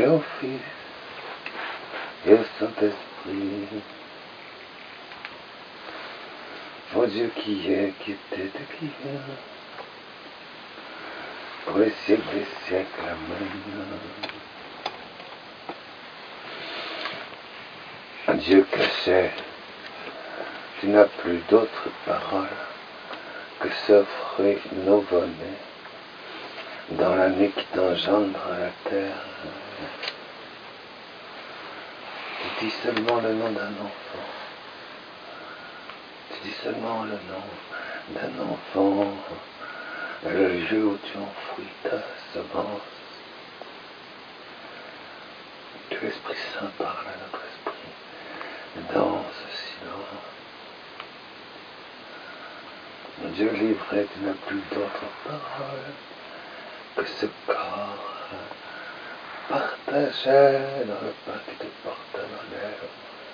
et au Fils et au Saint-Esprit, au Dieu qui est, qui était et qui vient, pour les siècles des siècles. Amen. Dieu caché, tu n'as plus d'autre parole que ce fruit nouveau-né dans la nuit qui t'engendre la terre. Tu dis seulement le nom d'un enfant. Tu dis seulement le nom d'un enfant, le lieu où tu enfouis ta semence. Que l'Esprit Saint parle à notre esprit dans ce silence. Dieu livré, tu n'as plus d'autre parole que ce corps partagé dans le pain qui te porte à nos lèvres.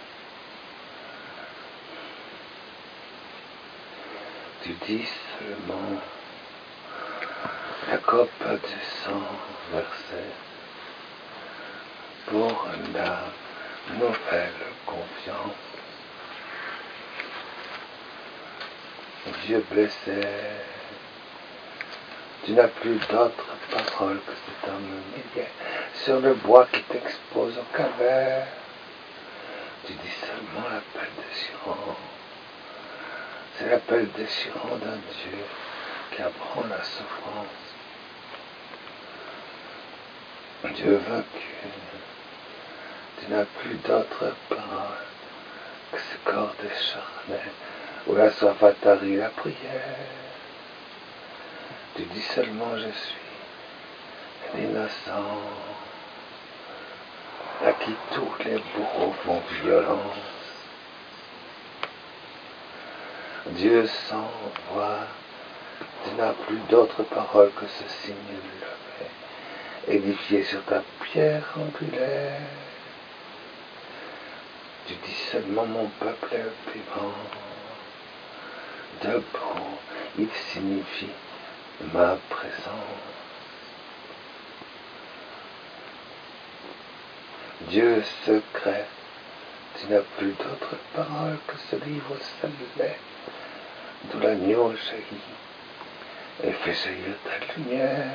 Tu dis seulement la coupe du sang versé pour la nouvelle confiance. Dieu blessé, tu n'as plus d'autre parole que cet homme humilié sur le bois qui t'expose au calvaire. Tu dis seulement l'appel déchirant. C'est l'appel déchirant d'un Dieu qui apprend la souffrance. Dieu vaincu, tu n'as plus d'autre parole que ce corps décharné où la soif a tari la prière. Tu dis seulement je suis l'innocent à qui tous les bourreaux font violence. Dieu sans voix, tu n'as plus d'autre parole que ce signe levé, édifié sur ta pierre angulaire. Tu dis seulement mon peuple est opprimant. Debout, il signifie ma présence. Dieu secret, tu n'as plus d'autre parole que ce livre scellé, d'où l'agneau jaillit et fait jaillir ta lumière.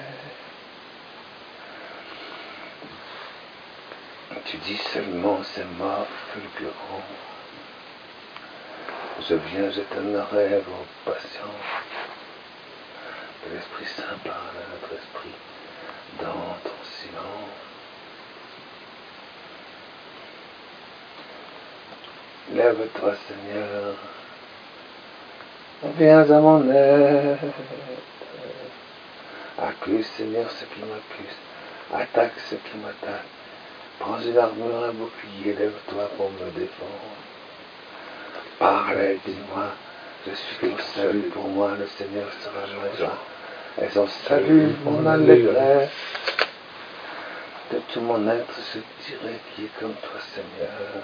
Tu dis seulement ces mots fulgurants. Je viens, je t'honorerai vos patience. Que l'Esprit Saint parle à notre esprit dans ton silence. Lève-toi, Seigneur. Viens à mon aide. Accuse, Seigneur, ce qui m'accuse. Attaque ce qui m'attaque. Prends une armure, un bouclier, lève-toi pour me défendre. Parle, dis-moi, je suis ton salut pour moi, le Seigneur sera ma joie. Et son salut, mon allégresse. De tout mon être, je dirai qui est comme toi, Seigneur.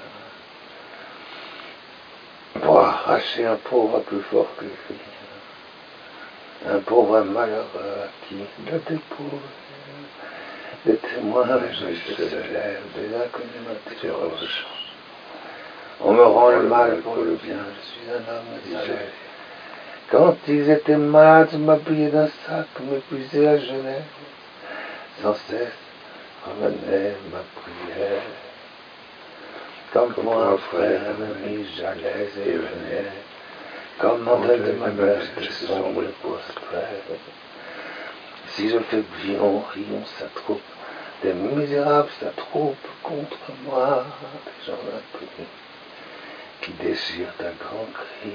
Pour arracher un pauvre plus fort que lui. Un pauvre malheureux qui le dépouille. Des témoins, les juges se lèvent, des inconnus m'interrogent. On me rend le mal pour le bien, je suis un homme isolé. Quand ils étaient malades, je m'appuyais d'un sac, m'épuisais à Genève. Sans cesse revenait ma prière. Comme pour un frère, un ami, j'allais et venais. Comme en tête de ma mère, j'étais sombre et prostré. Si je faiblis, on rit, on s'attroupe. Des misérables s'attroupent contre moi, des gens inconnus qui déchirent un grand cri.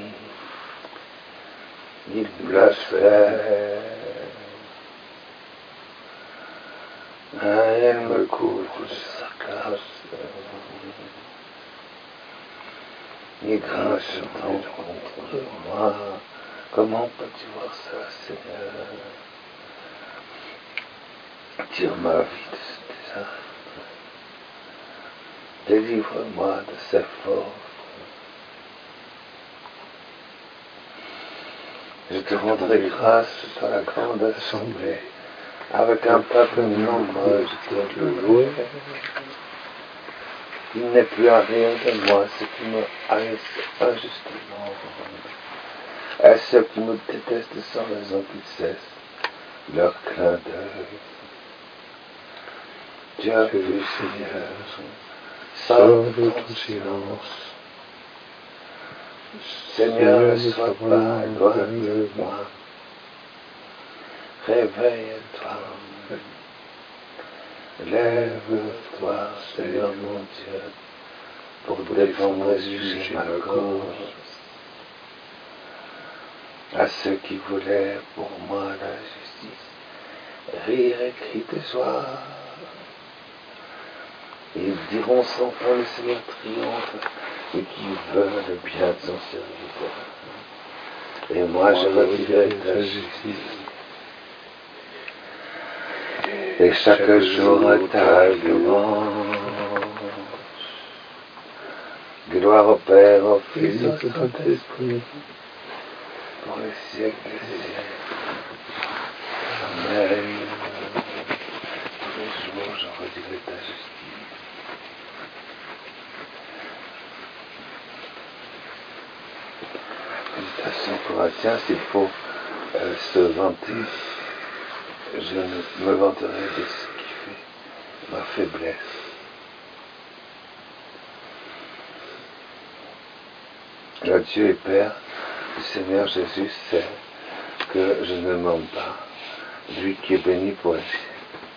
Ils blasphèment. Elle me couvre de sarcasme. Ils grinchent contre moi. Comment peux-tu voir ça, Seigneur? Tire ma vie de ce désastre. Délivre-moi de ces forces. Je te rendrai grâce à la grande assemblée, avec un peuple nombreux, je te louerai. Il n'est plus à rire de moi, ceux qui me haïssent injustement. À ceux qui me détestent sans raison, qu'ils cessent leur clin d'œil. Tu as vu, Seigneur, sors de ton silence. Seigneur, ne sois pas loin de moi. Réveille-toi. Lève-toi, Seigneur mon Dieu, pour défendre et juger ma cause. À ceux qui voulaient pour moi la justice, rire et cri de joie. Ils diront sans fin le Seigneur triomphe, et qui veut le bien de son serviteur. Et moi je redirai ta justice. Et chaque jour ta louange. Gloire au Père, au Fils, au Saint-Esprit, pour les siècles des siècles. Amen. Tous les jours je redirai ta justice. Méditation Corinthiens, s'il faut se vanter, je ne me vanterai de ce qui fait ma faiblesse. Le Dieu et Père du Seigneur Jésus sait que je ne mens pas, lui qui est béni pour les siècles.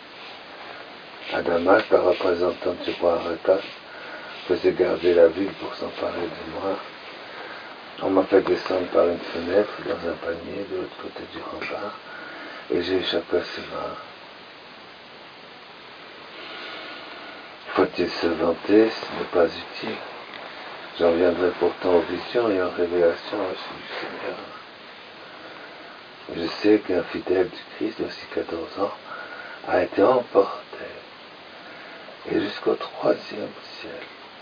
À Damas, la représentante du roi Arétas faisait garder la ville pour s'emparer de moi. On m'a fait descendre par une fenêtre dans un panier de l'autre côté du rempart et j'ai échappé à ses mains. Faut-il se vanter? Ce n'est pas utile. J'en viendrai pourtant aux visions et aux révélations reçues du Seigneur. Je sais qu'un fidèle du Christ, aussi 14 ans, a été emporté et jusqu'au 3e ciel.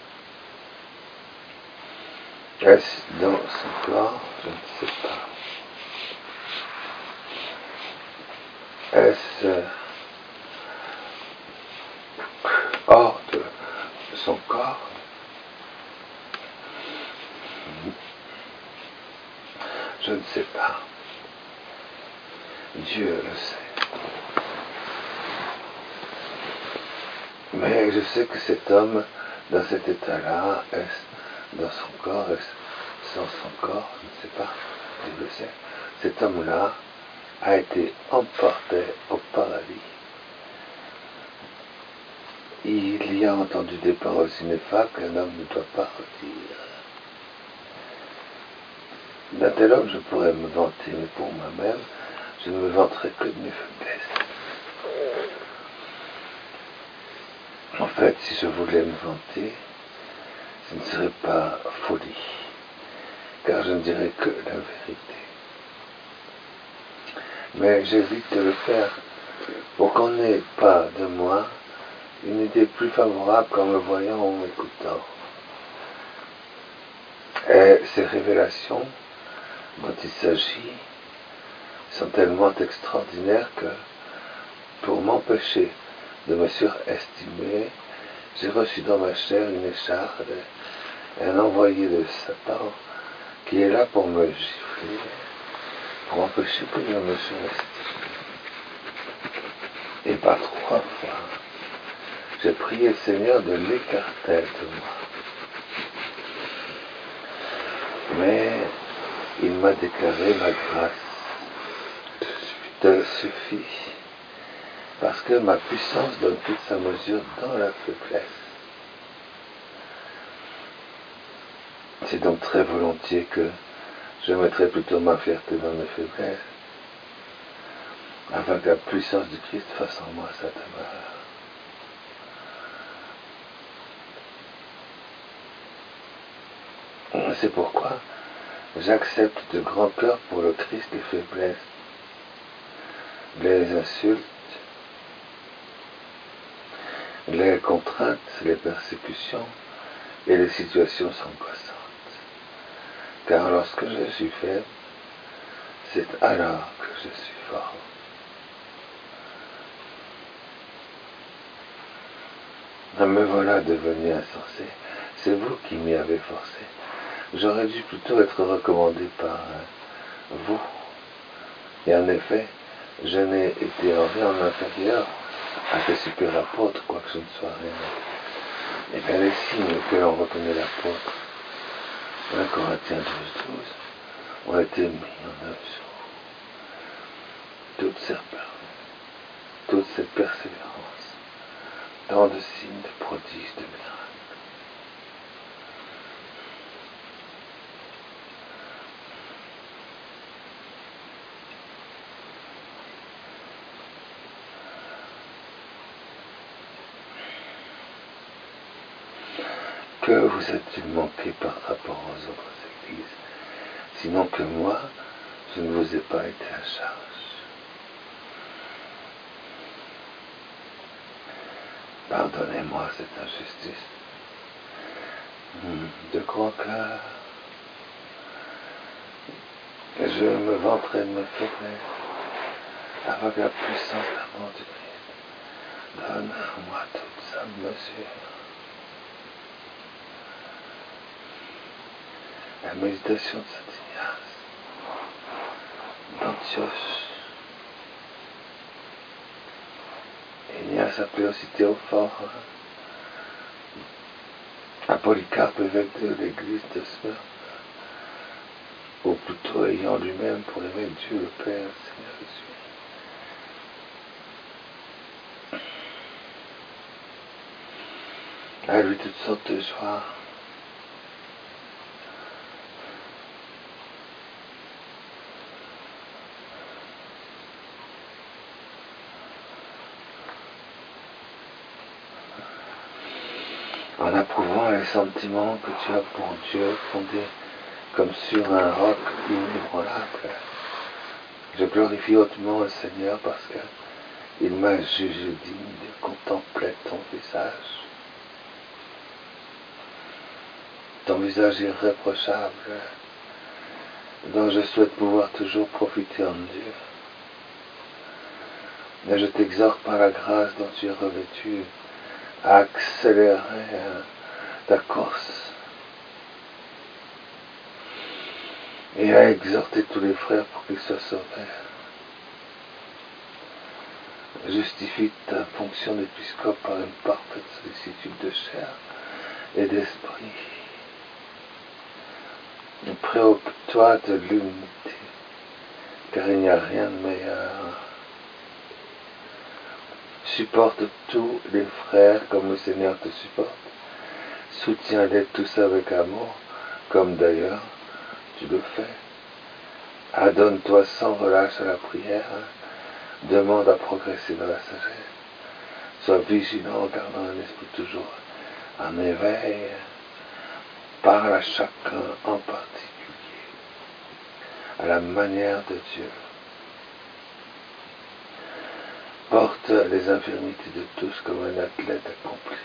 Est-ce dans son corps? Je ne sais pas. Est-ce hors de son corps? Je ne sais pas. Dieu le sait. Mais je sais que cet homme, dans cet état-là, est-ce dans son corps, est-ce sans son corps? Je ne sais pas. Dieu le sait. Cet homme-là a été emporté au paradis. Il y a entendu des paroles ineffables qu'un homme ne doit pas redire. D'un tel homme, je pourrais me vanter, mais pour moi-même, je ne me vanterai que de mes faiblesses. En fait, si je voulais me vanter, ce ne serait pas folie, car je ne dirais que la vérité. Mais j'évite de le faire pour qu'on n'ait pas de moi une idée plus favorable qu'en me voyant ou m'écoutant. Et ces révélations dont il s'agit sont tellement extraordinaires que, pour m'empêcher de me surestimer, j'ai reçu dans ma chair une écharde et un envoyé de Satan qui est là pour me gifler, pour empêcher que je me surestime. Et par 3 fois, j'ai prié le Seigneur de l'écarter de moi. Mais il m'a déclaré: ma grâce te suffit, parce que ma puissance donne toute sa mesure dans la faiblesse. C'est donc très volontiers que je mettrai plutôt ma fierté dans mes faiblesses, afin que la puissance du Christ fasse en moi sa demeure. C'est pourquoi j'accepte de grand cœur pour le Christ les faiblesses, les insultes, les contraintes, les persécutions et les situations angoissantes. Car lorsque je suis faible, c'est alors que je suis fort. Me voilà devenu insensé. C'est vous qui m'y avez forcé. J'aurais dû plutôt être recommandé par vous. Et en effet, je n'ai été en rien inférieur à tes super apôtres, quoique je ne sois rien. Et bien les signes que l'on reconnaît l'apôtre, 1 Corinthiens 12, 12, ont été mis en œuvre sur vous. Toute cette persévérance, tant de signes, de prodiges, de miracles. Que vous a-t-il manqué par rapport aux autres églises, sinon que moi, je ne vous ai pas été à charge? Pardonnez-moi cette injustice. De croire que je me vanterai de mes faiblesses avec la puissance d'amour du Christ. Donne-moi toute sa mesure. La méditation de Saint Ignace, d'Antioche. Ignace appelé aussi Théophore, à Polycarpe, évêque de l'église de Smyrne, ou plutôt ayant lui-même pour évêque Dieu le Père, Seigneur Jésus. À lui toutes sortes de joies. En approuvant les sentiments que tu as pour Dieu, fondés comme sur un roc inébranlable, je glorifie hautement le Seigneur parce qu'il m'a jugé digne de contempler ton visage irréprochable, dont je souhaite pouvoir toujours profiter en Dieu. Mais je t'exhorte par la grâce dont tu es revêtu à accélérer ta course et à exhorter tous les frères pour qu'ils soient sauvés. Justifie ta fonction d'épiscope par une parfaite sollicitude de chair et d'esprit. Préoccupe-toi de l'unité, car il n'y a rien de meilleur. Supporte tous les frères comme le Seigneur te supporte. Soutiens-les tous avec amour, comme d'ailleurs tu le fais. Adonne-toi sans relâche à la prière. Demande à progresser dans la sagesse. Sois vigilant, gardant un esprit toujours en éveil. Parle à chacun en particulier, à la manière de Dieu. Porte les infirmités de tous comme un athlète accompli.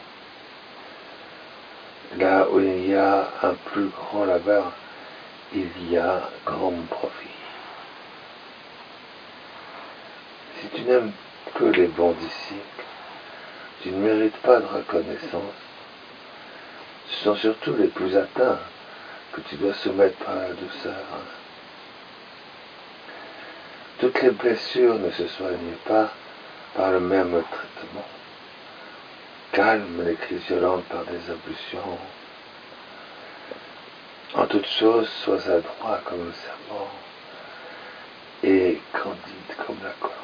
Là où il y a un plus grand labeur, il y a grand profit. Si tu n'aimes que les bons disciples, tu ne mérites pas de reconnaissance. Ce sont surtout les plus atteints que tu dois soumettre par la douceur. Toutes les blessures ne se soignent pas par le même traitement. Calme les crises violentes par des ablutions. En toute chose, sois adroit comme le serpent et candide comme la colombe.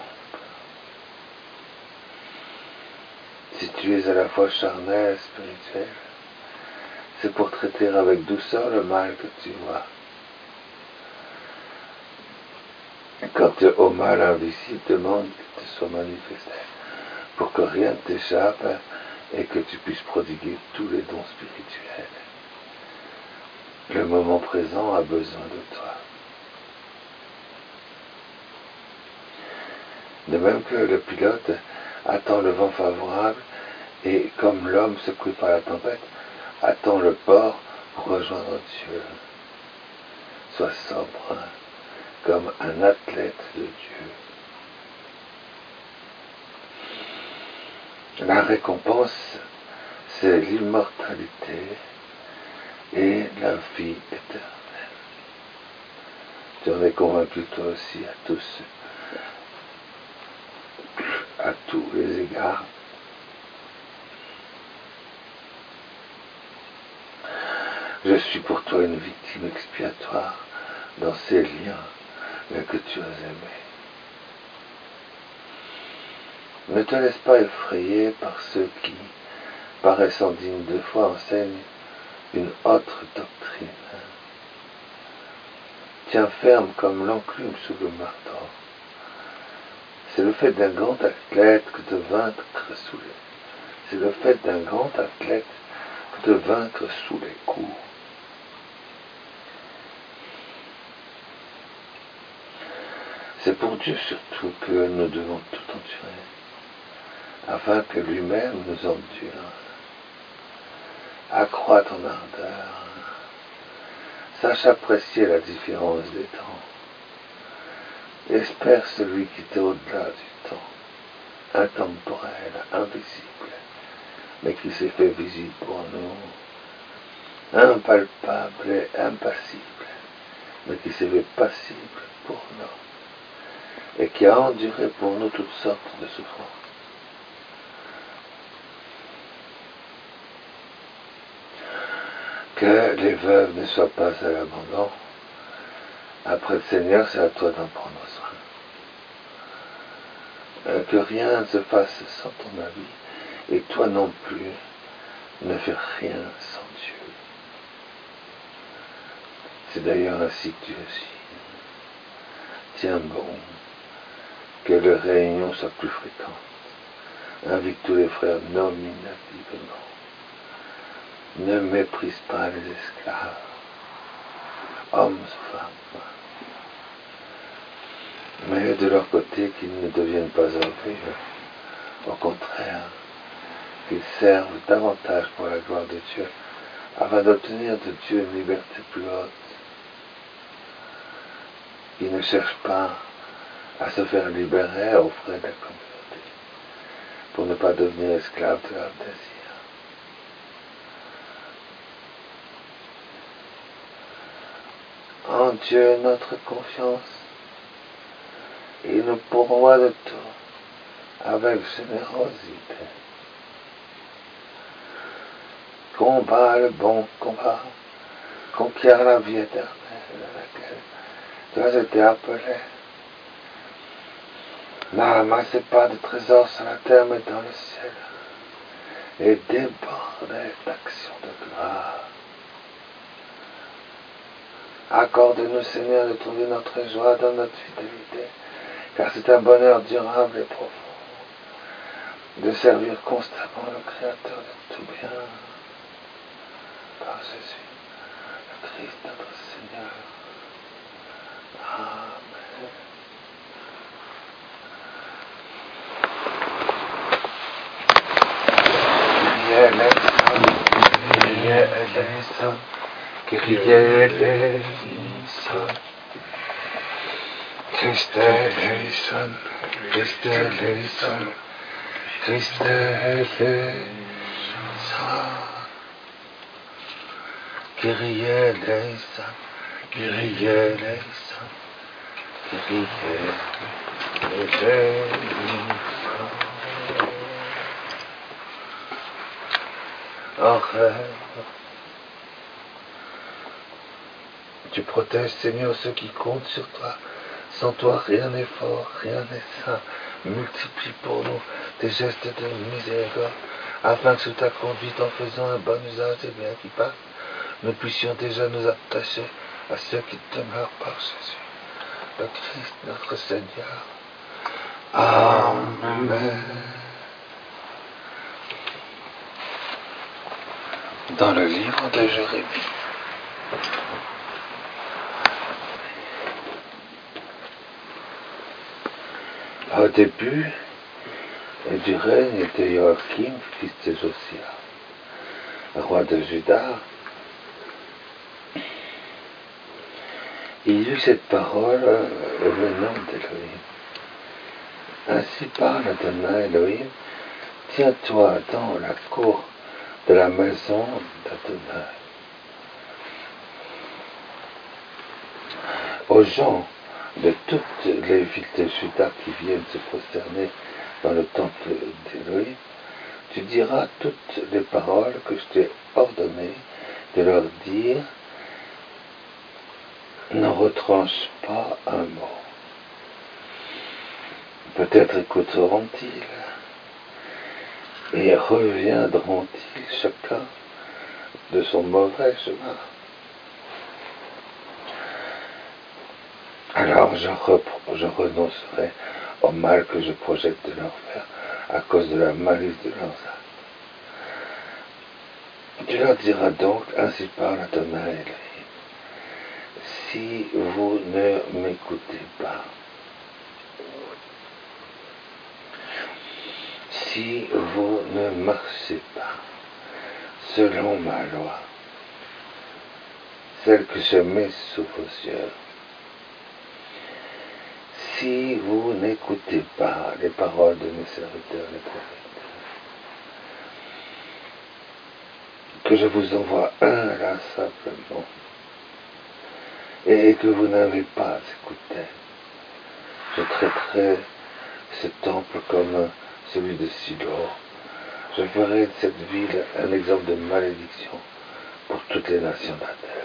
Si tu es à la fois charnel et spirituel, c'est pour traiter avec douceur le mal que tu vois. Quand tu es au mal invisible, demande qu'il te soit manifesté, pour que rien ne t'échappe et que tu puisses prodiguer tous les dons spirituels. Le moment présent a besoin de toi. De même que le pilote attend le vent favorable et comme l'homme secoué par la tempête, attend le port pour rejoindre Dieu. Sois sobre comme un athlète de Dieu. La récompense c'est l'immortalité et la vie éternelle. Tu en es convaincu toi aussi à tous les égards. Je suis pour toi une victime expiatoire dans ces liens que tu as aimés. Ne te laisse pas effrayer par ceux qui, paraissant dignes de foi, enseignent une autre doctrine. Tiens ferme comme l'enclume sous le marteau. C'est le fait d'un grand athlète que de vaincre sous les. C'est le fait d'un grand athlète que de vaincre sous les coups. C'est pour Dieu surtout que nous devons tout endurer, afin que lui-même nous endure. Accrois ton ardeur. Sache apprécier la différence des temps. Espère celui qui est au-delà du temps, intemporel, invisible, mais qui s'est fait visible pour nous, impalpable et impassible, mais qui s'est fait passible pour nous, et qui a enduré pour nous toutes sortes de souffrances. Que les veuves ne soient pas à l'abandon. Après le Seigneur, c'est à toi d'en prendre soin. Que rien ne se fasse sans ton avis, et toi non plus, ne fais rien sans Dieu. C'est d'ailleurs ainsi que Dieu aussi. Tiens bon, que les réunions soient plus fréquentes. Invite tous les frères nominativement. Ne méprise pas les esclaves, hommes ou femmes, mais de leur côté qu'ils ne deviennent pas orgueilleux. Au contraire, qu'ils servent davantage pour la gloire de Dieu, afin d'obtenir de Dieu une liberté plus haute. Ils ne cherchent pas à se faire libérer aux frais de la communauté, pour ne pas devenir esclaves de leurs désirs. En Dieu notre confiance, et nous pourvoit de tout avec générosité. Combat le bon combat, conquiert la vie éternelle à laquelle tu as été appelé. N'amassez pas de trésors sur la terre, mais dans le ciel, et débordez d'actions de gloire. Accorde-nous, Seigneur, de trouver notre joie dans notre fidélité, car c'est un bonheur durable et profond de servir constamment le Créateur de tout bien, par Jésus, le Christ notre Seigneur. Amen. Kyrie eleison, Christe eleison, Christe eleison, Christe eleison, Kyrie eleison, Kyrie eleison, Kyrie eleison. Tu protèges, Seigneur, ceux qui comptent sur toi. Sans toi, rien n'est fort, rien n'est saint. Multiplie pour nous tes gestes de miséricorde, afin que sous ta conduite, en faisant un bon usage des biens qui passent, nous puissions déjà nous attacher à ceux qui demeurent par Jésus, le Christ notre Seigneur. Amen. Dans le livre de Jérémie, au début du règne de Joachim, fils de Josia, roi de Juda, il eut cette parole venant d'Élohim. Ainsi parle Adonai Elohim, tiens-toi dans la cour de la maison d'Adonai. Aux gens de toutes les villes de Juda qui viennent se prosterner dans le temple d'Élohim, tu diras toutes les paroles que je t'ai ordonné de leur dire, ne retranche pas un mot. Peut-être écouteront-ils et reviendront-ils chacun de son mauvais chemin. Alors je renoncerai au mal que je projette de leur faire à cause de la malice de leurs âmes. Tu leur diras donc, ainsi parle Adonai Elohim, si vous ne m'écoutez pas, si vous ne marchez pas selon ma loi, celle que je mets sous vos yeux, si vous n'écoutez pas les paroles de mes serviteurs, les prophètes, que je vous envoie inlassablement, et que vous n'avez pas écouté, je traiterai ce temple comme celui de Silo. Je ferai de cette ville un exemple de malédiction pour toutes les nations de la terre.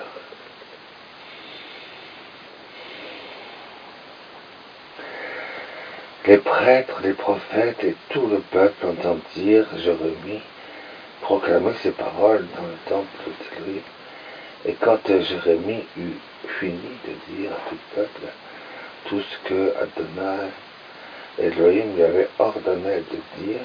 Les prêtres, les prophètes et tout le peuple entendirent Jérémie proclamer ces paroles dans le temple d'Élohim. Et quand Jérémie eut fini de dire à tout le peuple tout ce que Adonai Elohim lui avait ordonné de dire,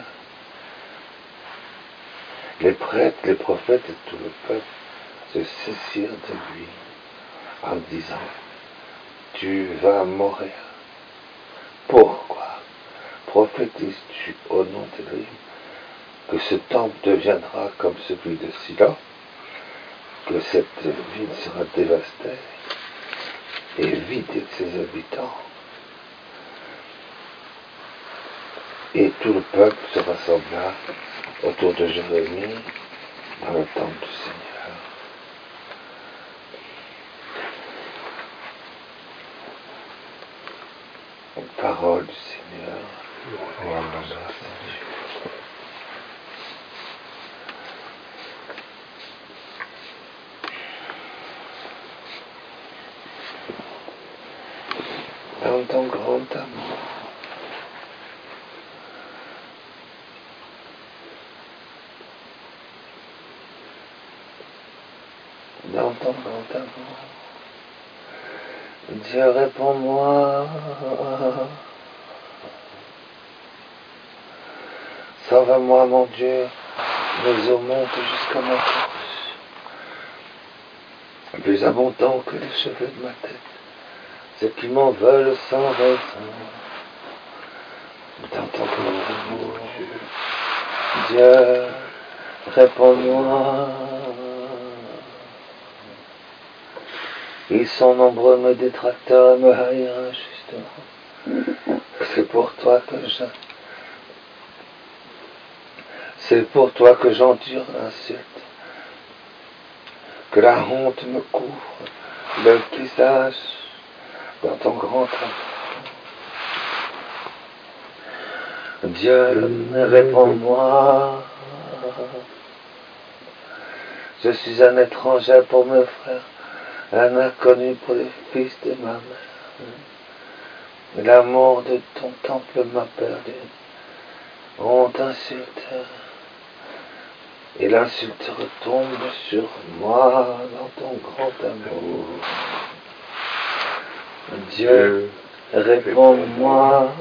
les prêtres, les prophètes et tout le peuple se saisirent de lui en disant, tu vas mourir. Pourquoi prophétises-tu au nom d'Élohim que ce temple deviendra comme celui de Silo, que cette ville sera dévastée et vidée de ses habitants? Et tout le peuple se rassembla autour de Jérémie dans le temple du Seigneur. Une parole du Seigneur. Dans ton grand amour, dans ton grand amour, Dieu réponds-moi, sauve-moi mon Dieu, mes eaux montent jusqu'à ma bouche, plus abondant que les cheveux de ma tête, ceux qui m'en veulent sans raison, dans ton grand amour, Dieu réponds-moi. Ils sont nombreux mes détracteurs et me haïr injustement. C'est pour toi que j'endure l'insulte, que la honte me couvre le visage dans ton grand amour. Dieu, réponds-moi. Je suis un étranger pour mes frères, un inconnu pour les fils de ma mère. L'amour de ton temple m'a perdu. On t'insulte, et l'insulte retombe sur moi dans ton grand amour. Dieu, réponds-moi.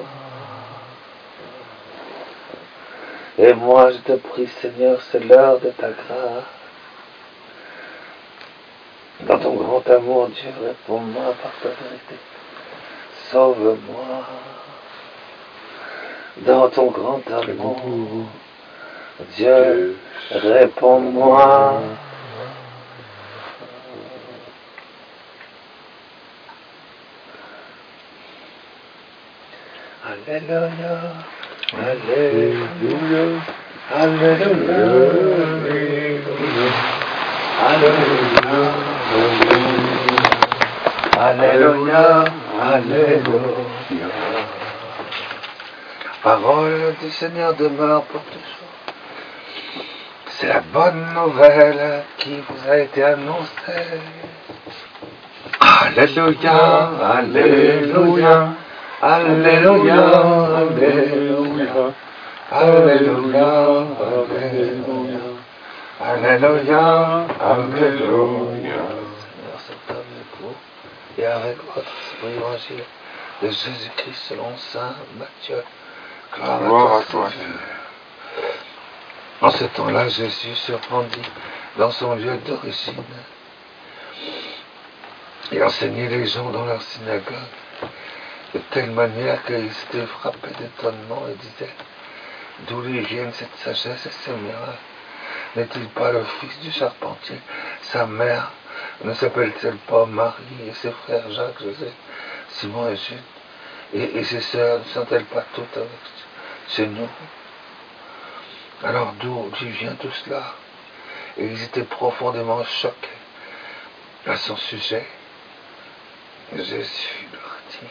Et moi je te prie, Seigneur, c'est l'heure de ta grâce. Dans ton grand amour, Dieu, réponds-moi par ta vérité. Sauve-moi. Dans ton grand amour, Dieu, réponds-moi. Alléluia, Alléluia, Alléluia. Alléluia, Alléluia. Parole du Seigneur demeure pour toujours. C'est la bonne nouvelle qui vous a été annoncée. Alléluia, Alléluia, Alléluia, Alléluia, Alléluia, Alléluia, Alléluia, Alléluia. Seigneur, cet homme est pour et avec votre évangile de Jésus-Christ selon Saint Matthieu. Gloire à toi, Seigneur. En ce temps-là, Jésus se rendit dans son lieu d'origine et enseignait les gens dans leur synagogue de telle manière qu'ils étaient frappés d'étonnement et disaient: d'où lui viennent cette sagesse et ces miracles? N'est-il pas le fils du charpentier? Sa mère ne s'appelle-t-elle pas Marie et ses frères Jacques, Joseph, Simon et Jude? Et ses sœurs ne sont-elles pas toutes avec chez nous? Alors d'où lui vient tout cela? Et ils étaient profondément choqués à son sujet. Jésus leur dit: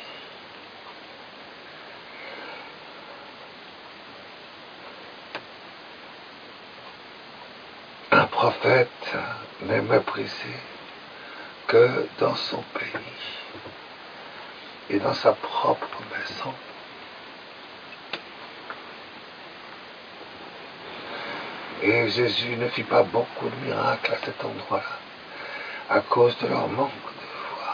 un prophète n'est méprisé que dans son pays et dans sa propre maison. Et Jésus ne fit pas beaucoup de miracles à cet endroit-là, à cause de leur manque de foi.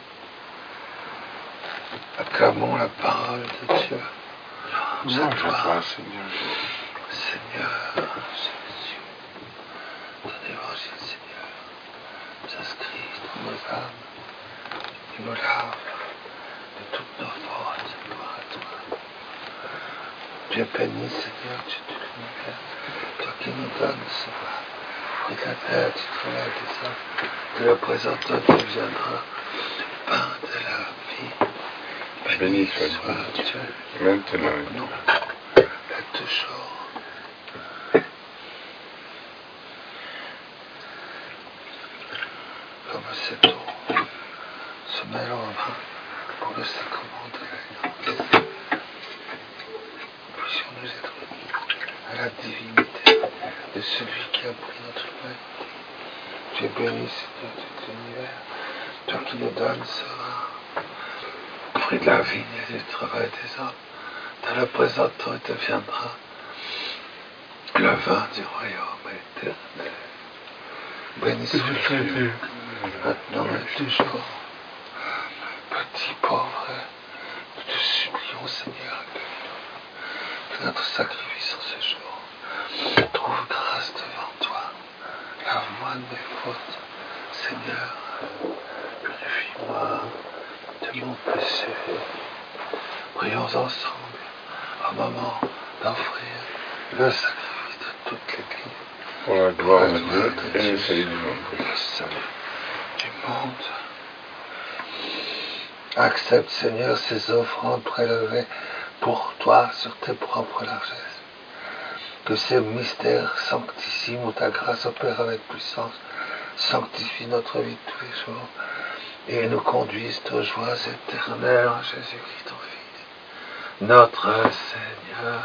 Acclamons la parole de Dieu. Louange à toi, Seigneur. Seigneur Jésus, ton évangile, Seigneur, s'inscrit dans nos âmes et nous lave de toutes nos fautes. Gloire à toi. Tu es béni, Seigneur, Dieu de l'univers, toi qui nous donnes ce fruit de la terre, du travail des hommes, de le présent toi qui viendra, le pain de la vie. Béni soit Dieu, maintenant et toujours. Comme cette eau se mêle au vin pour le sacrement de l'Église, puissions nous être unis à la divinité de celui qui a pris notre humanité. Tu es béni, Seigneur de tout l'univers, toi qui nous donnes ce vin, fruit de la vigne et du travail des hommes. Dans le présent temps deviendra le vin du royaume éternel. Béni soit Dieu, maintenant et toujours. Petit pauvre, nous te supplions, Seigneur, que notre sacrifice en ce jour trouve grâce devant toi. Lave-moi de mes fautes, Seigneur, purifie-moi de mon péché. Prions ensemble au moment d'offrir le sacrifice de toute l'Église. Pour la gloire de Dieu et le salut du monde. Le salut du monde. Accepte, Seigneur, ces offrandes prélevées pour toi sur tes propres largesses. Que ces mystères sanctissimes où ta grâce opère avec puissance sanctifie notre vie de tous les jours et nous conduisent aux joies éternelles en Jésus-Christ, ton Fils, notre Seigneur.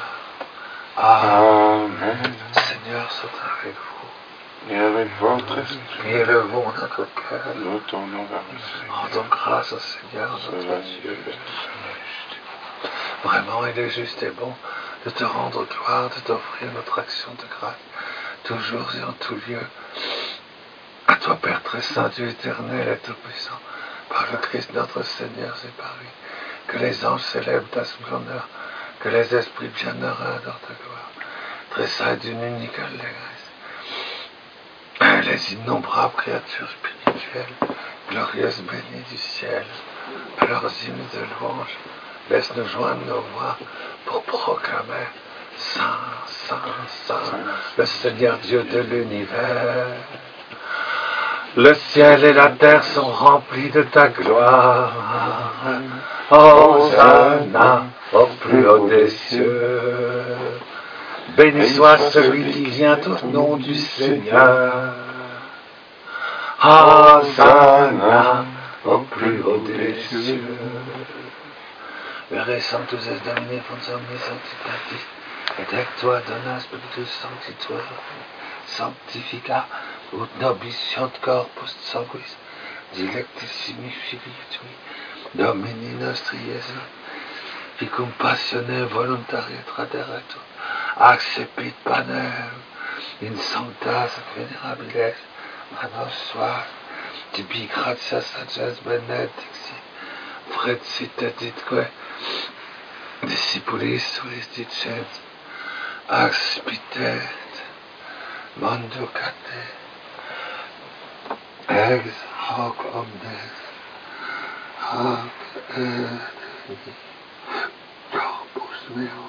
Amen. Seigneur, soit avec vous. Et avec votre esprit, Et élevons notre cœur. nous tournons vers le Seigneur. Rendons grâce au Seigneur, notre Dieu. Vraiment, il est juste et bon de te rendre gloire, de t'offrir notre action de grâce, toujours et en tout lieu. À toi, Père très saint, Dieu éternel et tout-puissant, par le Christ notre Seigneur, c'est par lui que les anges célèbrent ta splendeur, que les esprits bienheureux adorent ta gloire. Très saint et d'une unique allégresse, les innombrables créatures spirituelles, glorieuses bénies du ciel, à leurs hymnes de louange, laisse-nous joindre nos voix pour proclamer Saint, Saint, Saint, le Seigneur Dieu de l'univers. Le ciel et la terre sont remplis de ta gloire. Hosanna au plus haut des cieux. Béni soit celui qui vient au nom du Seigneur. Hosanna au plus haut des cieux. Vere sanctus est Domine fonds omnis sanctificatis, et ectua dona spiritus sanctitur, sanctifica ut nobis corpus sanguis, dilectissimi filii Domini nostri Iesu, ficum passione voluntaria traderatur, accepit panem in sanctas venerabiles manos suae, tibi gratias sages benedicti, frecit editque discipulis suis dicent, aspitet manducate ex hoc omnes hoc et corpus meum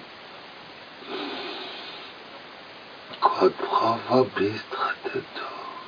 quod pro vobis tradetur.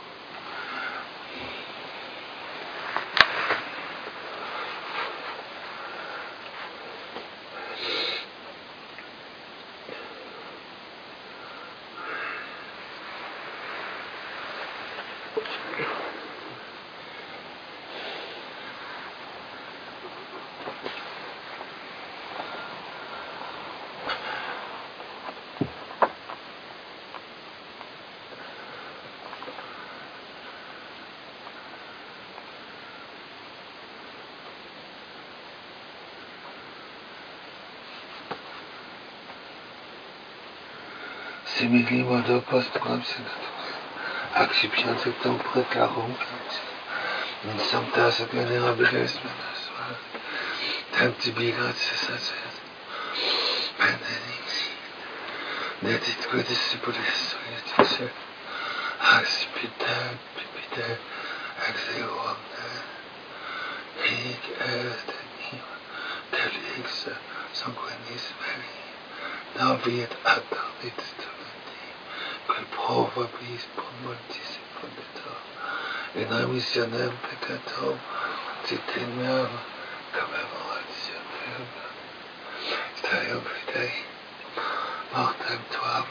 Simili modo postquam senatus, accipiens sectum precarum in sanctas et venerabiles manos suae, tantibi gratias saces benedicti, deditque discipulis suis dicet, aspite pipite ex eo omnes, hic est enima delix sanguinis veri, novit ad dormitis domini, quel pro vobis pro mortis infunditur, in remissionem peccatorum citiniam commemorationem triumphidei mortem tuam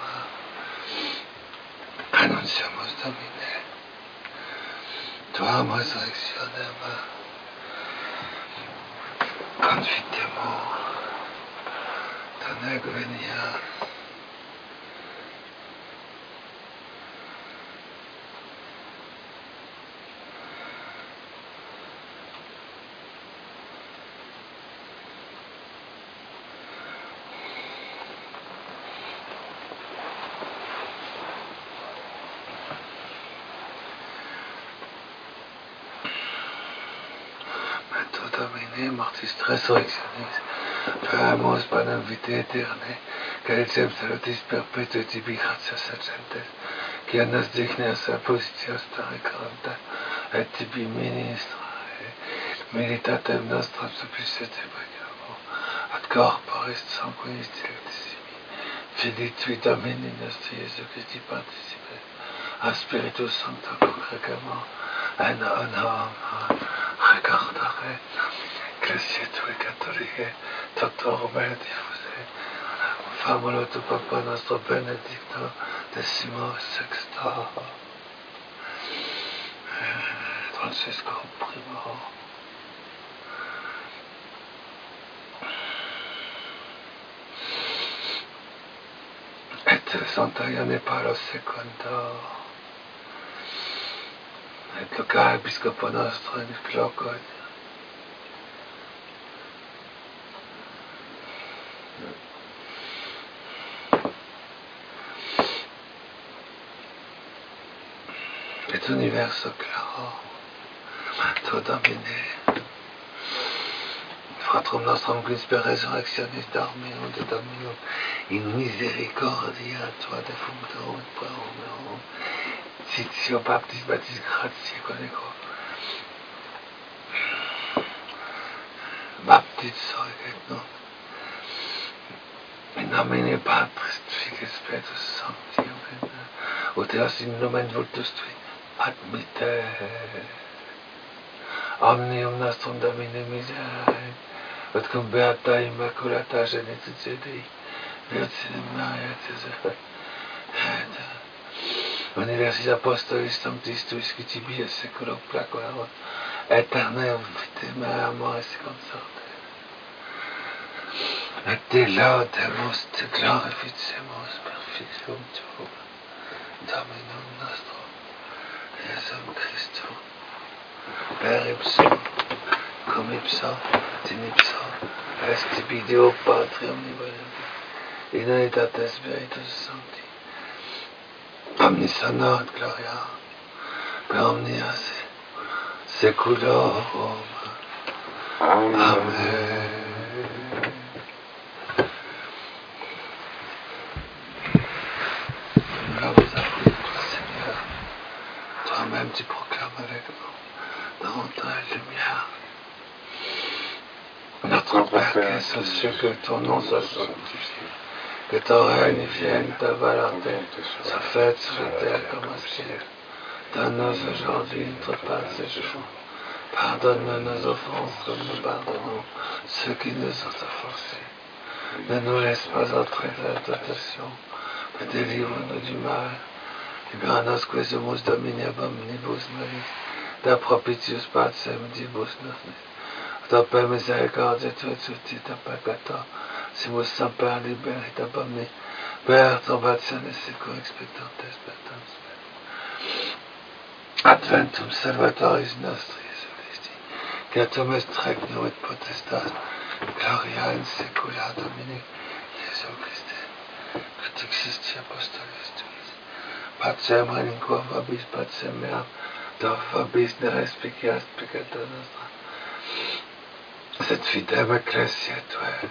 annunciamus Domine, tuam resurrectionem confitemur, tonec veniat. Domine mortis resurrectionis, famus panem vitae aeternae, calicem salutis perpetui tibi gratias agentes, qui annas dignas appositio stare caranta, et tibi ministrae, militatem nostram suplicete pregamo, ad corporis sanguinis dilectissimi, Filii tui Domini nostri Iesu Christi participe, a Spiritus Sancto congregamo, en honom recordare, Ecclesia tui catholicae, totorum et diffuse, famulo tu Papa nostro Benedicto, XVI, Francisco primo, et Santa Ione Paolo II, et Luca Episcopo nostro in Clocod, et universo claro, tu Domine, Fratrum nostrum quis per resurrectionis dormium de Dominum, in misericordia tua defunctorum et praerum meum, Titio Baptis Baptis Gratiae Coneco, Baptis Sorget non, in nomine Patris Filii Spiritus Sancti, amen. Ut eos in nomen vultus tui admitte omnium nostrum Domine miserae, ut cum beata immaculata genitrix Dei, Virgine Maria Tes et Universis Apostolis Sanctis Scriptis Seculo Placuerunt, Aeternam vitam amoris consorte. Et te laudemus, te glorificemus per Filium Tuum, Dominum nostrum, Iesum Christum, per ipsum, cum ipso, in ipso, est tibi Deo Patri omnipotent, in unitate Spiritus Sancti, omnis honor et gloria, per omnia seculorum. Amen. Nous l'avons appris, toi Seigneur, toi-même tu proclames avec nous, dans ta lumière. Notre Père qui es aux cieux, que ton nom soit sanctifié, que ton règne vienne, ta volonté soit faite sur la terre comme au ciel. Donne-nous aujourd'hui notre pain de ce jour. Pardonne-nous nos offenses comme nous pardonnons ceux qui nous ont offensés. Ne nous laisse pas entrer dans la tentation, mais délivre-nous du mal. Libera-nos quesumus Domini ab omnibus malis, da propitius pacem dibus nostris. Dope misericordia tua suscita peccator, simus semper liberi ab omni perturbationis secum expectantes spectans. Adventum Salvatoris nostri, Jesu Christi, Creatum est regnum et potestas, gloria in saecula Domini, Jesu Christe, ut existi apostolis tuis, pacem relinquam vobis, pacem meam, do vobis ne respicias peccata nostra, sed fidem ecclesia tuae,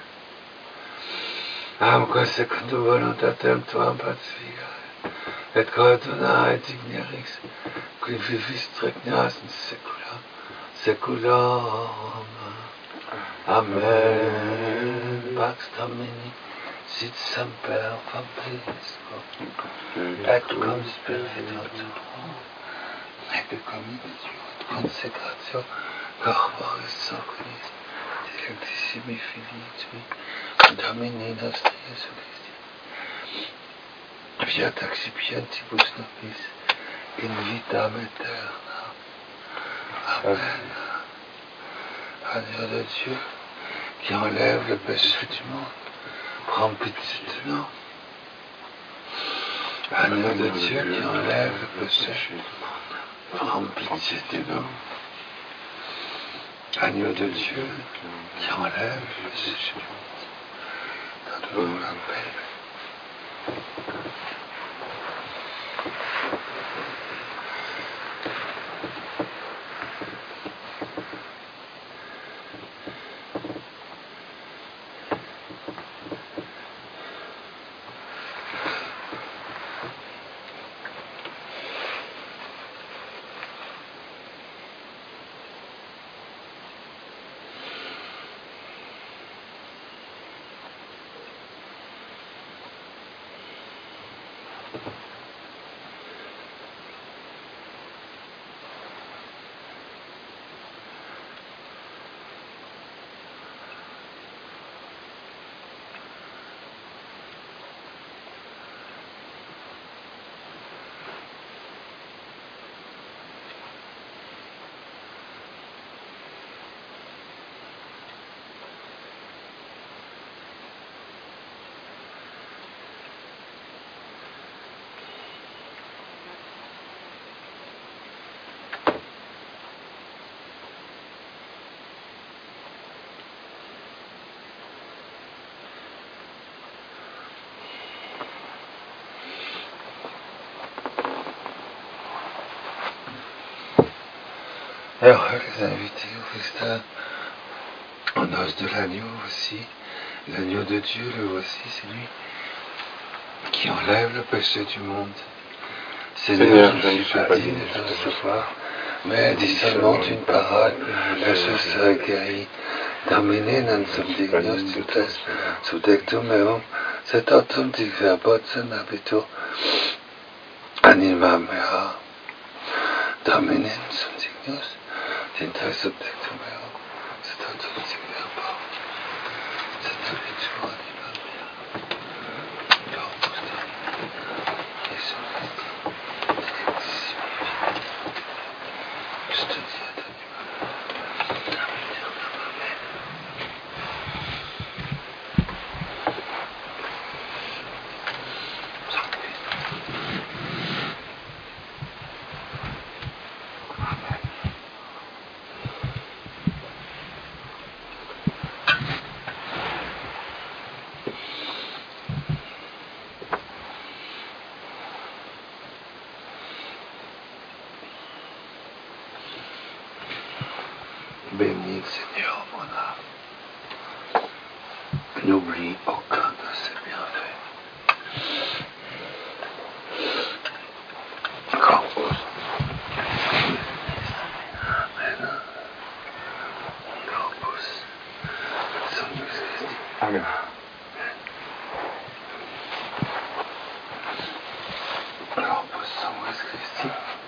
amque secundum voluntatem tuam pacificare, et coordinare dignerix, qui vivis regnas in saecula saeculorum. Amen. Pax Domini, sit semper vobiscum, et cum spiritu tuo, et communio et consecratio corporis sanguinis, dilectissimi Filii tui, Domini nostri Jesu Christi, fiat accipientibus nobis, in vitam aeterna. Amen. Agneau de Dieu, qui enlève le péché du monde, prends pitié de nous. Agneau de Dieu, qui enlève le péché du monde, prends pitié de nous. Agneau de Dieu, qui enlève le péché du monde, donne-nous la paix. Heureux les invités au festin, en os de l'agneau aussi, l'agneau de Dieu, le voici, c'est lui qui enlève le péché du monde. Seigneur, je ne suis pas digne de te recevoir, mais dis seulement une parole, et je serai guéri. Domine non sum dignus tutas, sudectum meum, sed autum dic verbot habitur anima mea. Domine non sum dignus, Tinta subjectum meum, sed autum dic verbot habitur anima mea. Domus Domini, Jesu Christi. Bénis, Seigneur, mon âme. N'oublie aucun de ses bienfaits. Corpus. Amen. Corpus. Sanctus Christi. Amen. Corpus Sanctus Christi.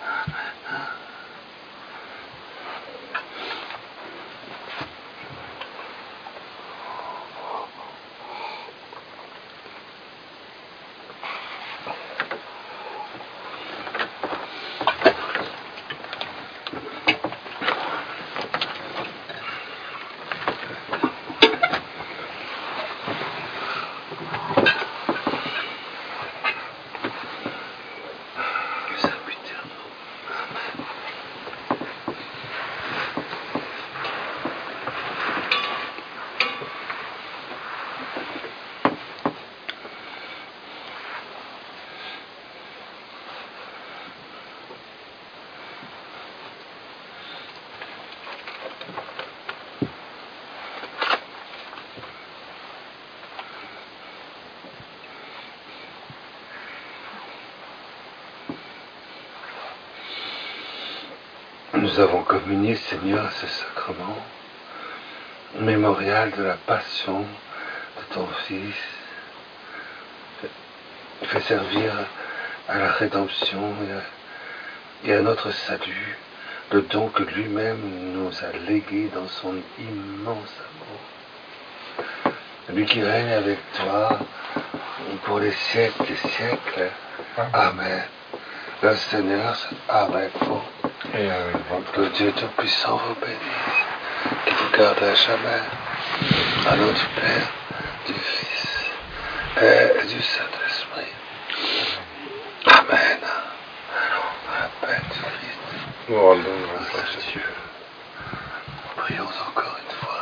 Nous avons communié, Seigneur, ce sacrement, mémorial de la passion de ton Fils, fait servir à la rédemption et à notre salut, le don que lui-même nous a légué dans son immense amour. Lui qui règne avec toi pour les siècles des siècles. Amen. Le Seigneur soit avec vous. Et avec votre Que Dieu Tout-Puissant vous bénisse, qui vous garde à jamais, à notre Père, du Fils et du Saint-Esprit. Amen. Allons à la paix du Christ. nous rendons grâce à Dieu. Prions encore une fois.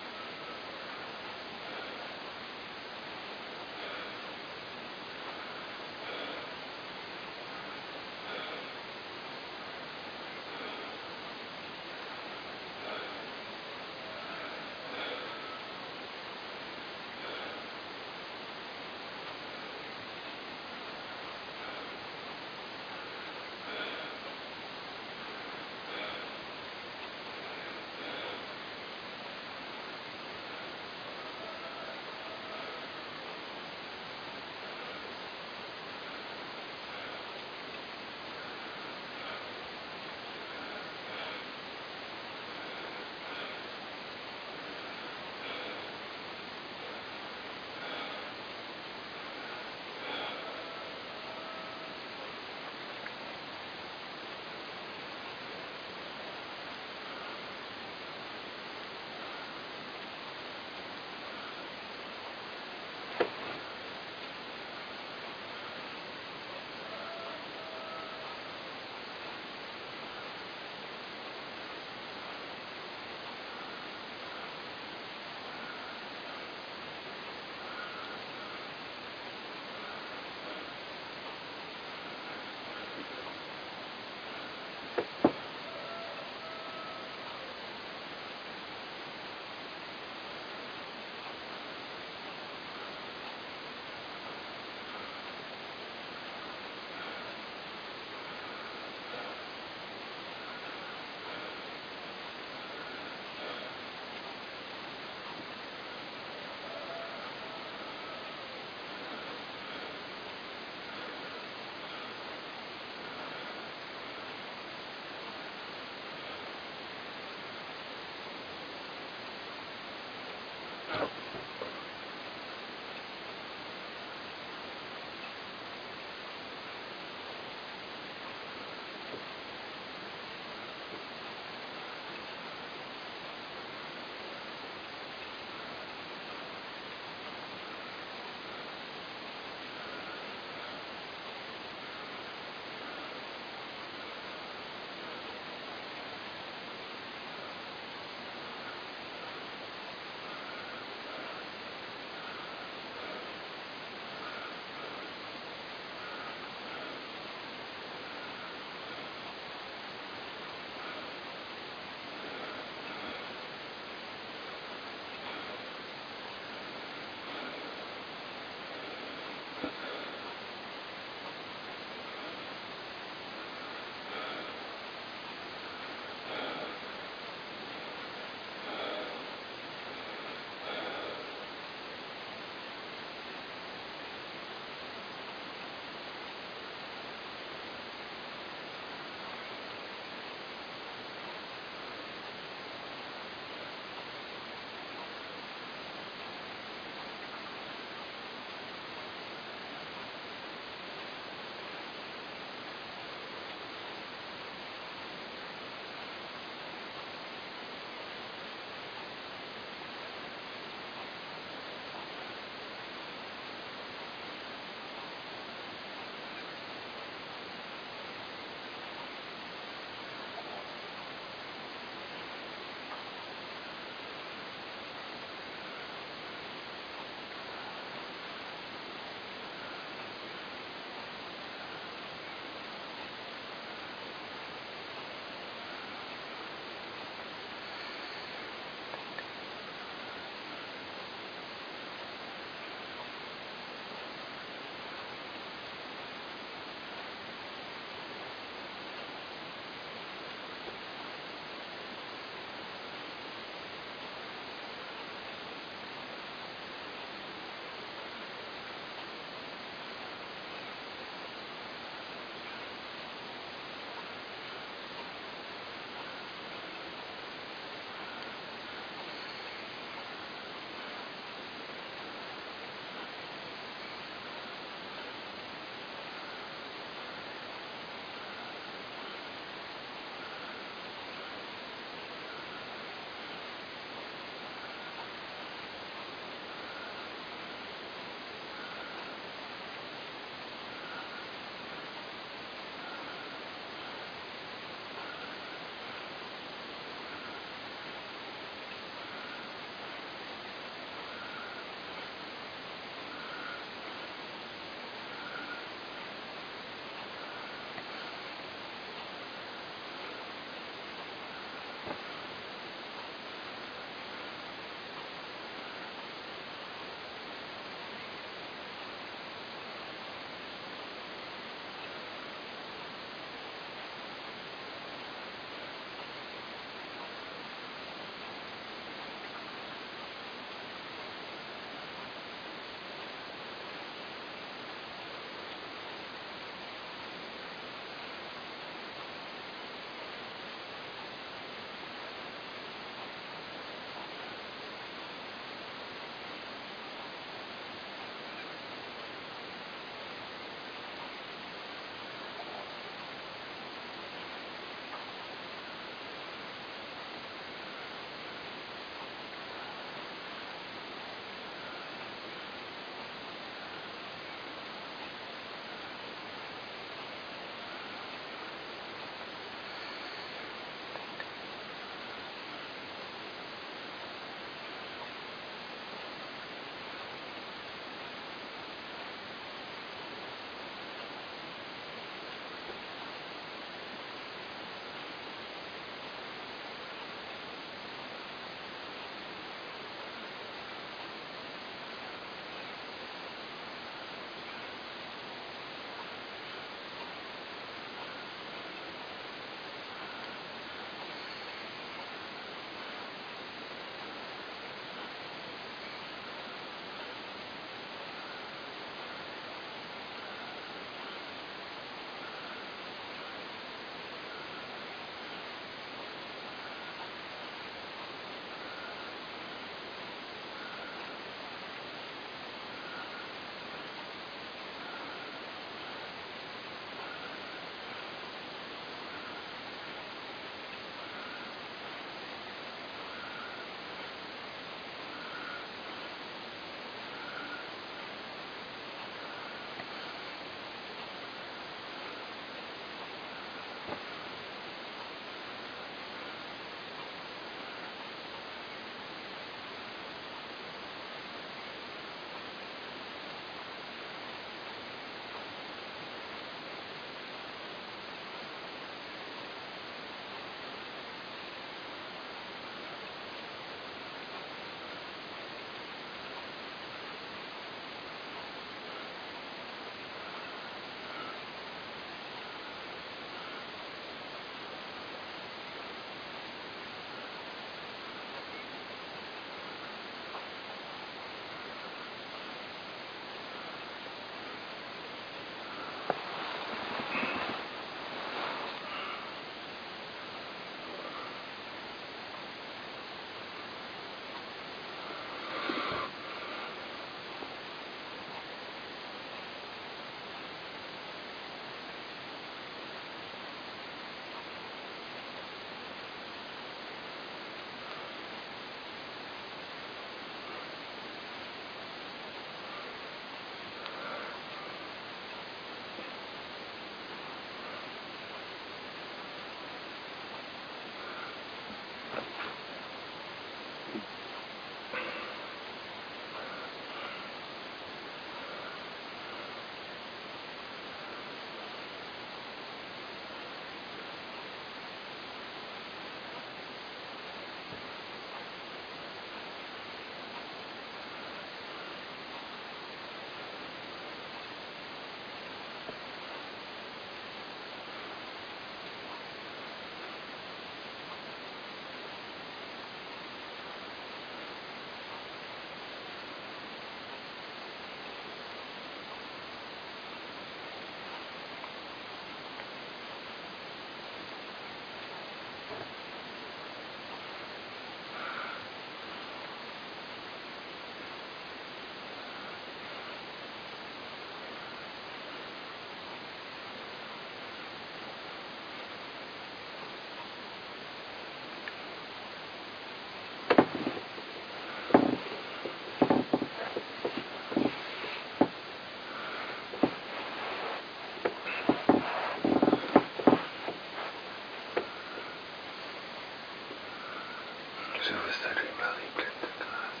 Je vous salue Marie, pleine de grâce.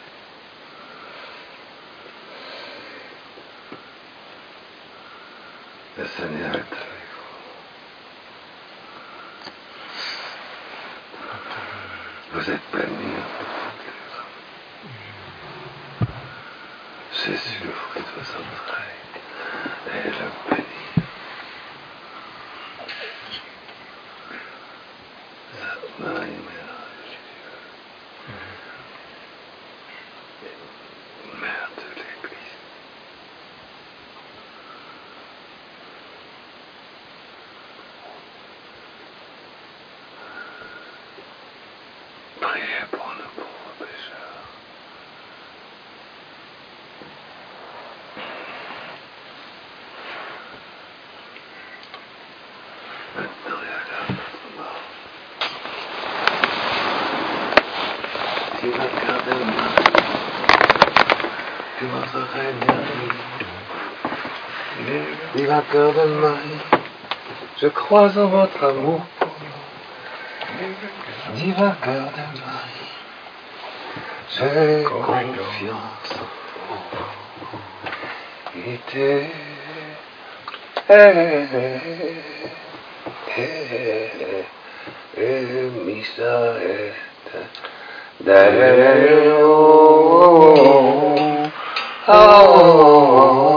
Le Seigneur est avec vous. Vous êtes bénie entre toutes les femmes. Jésus, le fruit de vos entrailles, est le béni. Sainte Marie, Mère de Jésus, Mère de l'Église. Priez pour nous pauvres pécheurs. Maintenant et à l'heure de notre mort. Dieu garde Marie, que votre règne arrive. Divin cœur de Marie, je crois en votre amour pour nous. Divin cœur de Marie, j'ai confiance en vous. Misa est Deo.